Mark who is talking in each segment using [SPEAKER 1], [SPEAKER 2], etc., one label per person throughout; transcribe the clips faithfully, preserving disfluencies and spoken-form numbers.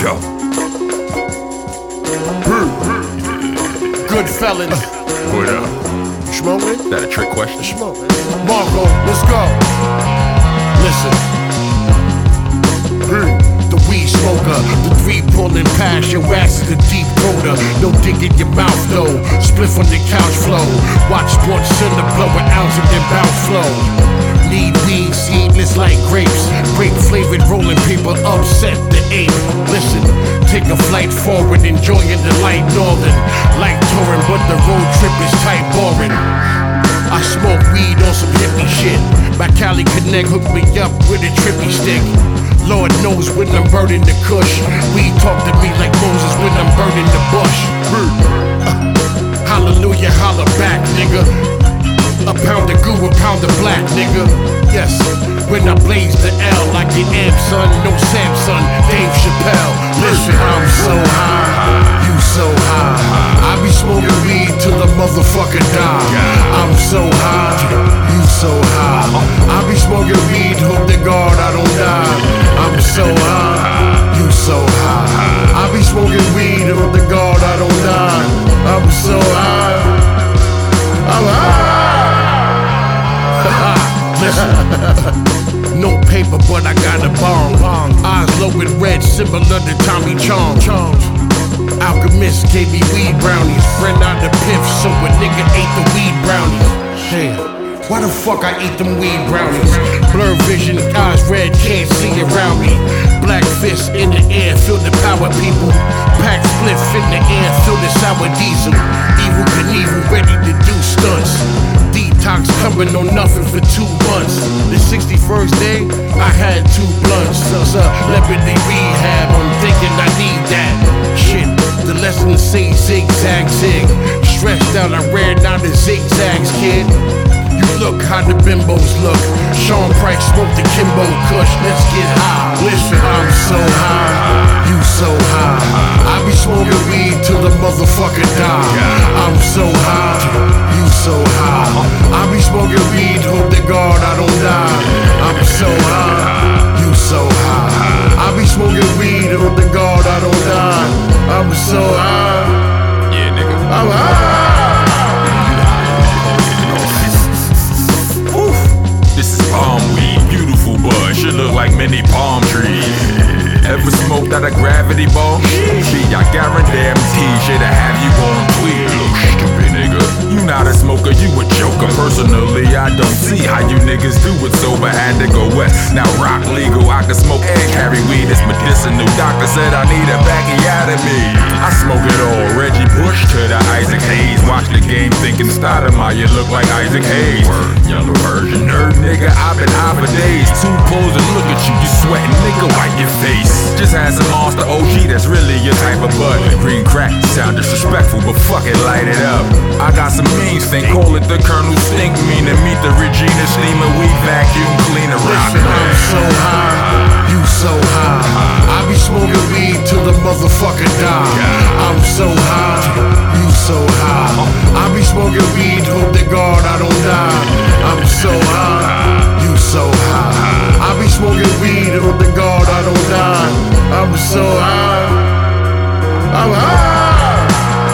[SPEAKER 1] go.
[SPEAKER 2] Good fellas.
[SPEAKER 1] What up?
[SPEAKER 2] Smoking?
[SPEAKER 1] Is that a trick question?
[SPEAKER 2] Smoking. Marco, let's go. Listen. The weed smoker, the three pulling past your ass is the deep coder. No dig in your mouth though, spliff on the couch flow. Watch Sports Center blow an ounce and then bounce flow. Need weed, seedless like grapes. Grape flavored rolling paper, upset the ape. Listen, take a flight forward, enjoying the light northern. Like touring, but the road trip is tight boring. I smoke weed on some hippie shit. My Cali Connect hooked me up with a trippy stick. Lord knows when I'm burning the kush. Weed talk to me like Moses when I'm burning the bush. Uh, hallelujah, holla back, nigga. A pound of goo, a pound of black, nigga. Yes, when I blaze the L, I get amp, son. No Samson, Dave Chappelle. Listen, I'm so high, you so high. I be smoking weed till the motherfucker die. I'm so high, you so high. I be smoking weed, hope to God I don't die. I'm so high, you so high. I be smoking weed, hope to God I don't die. I'm so high, I'm high. Listen, no paper, but I got a bomb. Eyes low with red, similar to Tommy Chong. Alchemist gave me weed brownies. Friend out the piff, so a nigga ate the weed brownies. Damn, why the fuck I eat them weed brownies? Blur vision, eyes red, can't see around me. Black fist in the air, feel the power, people. Pack spliff in the air, feel the sour diesel. Evil Knievel, ready to do stunts. Detox coming on nothing for two months. The sixty-first day, I had two blunts. Celebrity rehab, I'm thinking I need that. Shit, the lesson say zigzag zig. Stressed out, I ran out of zigzags, kid. You look how the bimbos look. Sean Price smoked the Kimbo Kush. Let's get high. Listen, I'm so high, you so high. I be smoking weed till the motherfucker die. I'm so high, you so high. I be smoking weed, hope to God I don't die. I'm so high, you so high. I be smoking weed, hope to God I don't die. I'm so high,
[SPEAKER 1] Yeah, nigga.
[SPEAKER 2] I'm high.
[SPEAKER 1] This is palm weed, beautiful bud, should look like many palm trees. Ever smoked out a gravity ball? Gee, I guarantee shit'll have you on tweet. Look stupid nigga, you not a smoker, you a joker. Personally, I don't see how you niggas do it sober. Had to go west, now rock legal. I can smoke and carry weed, it's medicinal. Doctor said I need a backiotomy. I smoke it all, Reggie Bush to the Isaac Hayes. Watch the game thinking Stoudemire look like Isaac Hayes. Word, yellow version, nerd nigga, I've been high for days. Two pulls and look at you, you sweating, nigga, wipe your face. Just had some Monster O G, that's really your type of bud. Green crack, sound disrespectful, but fuck it, light it up. I got some mean stink, call it the Colonel Stink. Mean to meet the Regina steamer, weed vacuum cleaner around.
[SPEAKER 2] Listen, I'm so high, you so high. I be smoking weed till the motherfucker die. I'm so high, you so high. I be smoking weed, hope to God I don't die. I'm so high, you so high. I be smoking weed, hope to God I don't die. I'm so high, I'm high.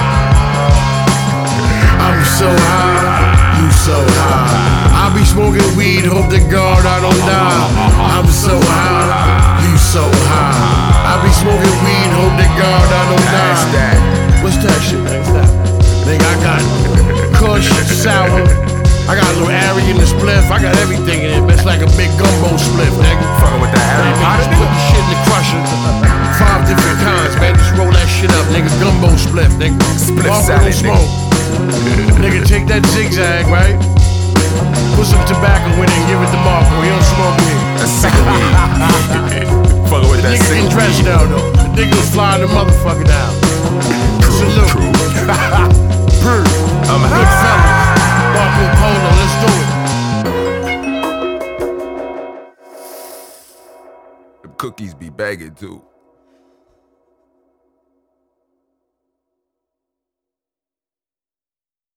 [SPEAKER 2] I'm so high, you so high. I be smoking weed, hope to God I don't die. I'm so high, you so high. I be smoking weed, hope to God I don't die. What's that shit, nigga? Nigga, I got kush, sour. I got a little Ari in the spliff. I got everything in it. It's like a big gumbo spliff, nigga.
[SPEAKER 1] Fucking with that Harry Potter,
[SPEAKER 2] Just put the shit in the crusher. Five different kinds, man. Just roll that shit up, nigga. Gumbo spliff, nigga.
[SPEAKER 1] Spliff
[SPEAKER 2] Marco
[SPEAKER 1] salad,
[SPEAKER 2] don't smoke. Nigga, take that zigzag, right? Put some tobacco in it and give it to Marco. He don't smoke weed.
[SPEAKER 1] That's sick of weed. Fucking with that
[SPEAKER 2] Nigga
[SPEAKER 1] sick
[SPEAKER 2] getting
[SPEAKER 1] of
[SPEAKER 2] dressed
[SPEAKER 1] weed.
[SPEAKER 2] now, though. The nigga was flying the motherfucker down.
[SPEAKER 1] True,
[SPEAKER 2] Salute.
[SPEAKER 1] true.
[SPEAKER 2] Purr.
[SPEAKER 1] I'm
[SPEAKER 2] Good fellas. Marco Polo, let's do it.
[SPEAKER 1] Cookies be bagging too.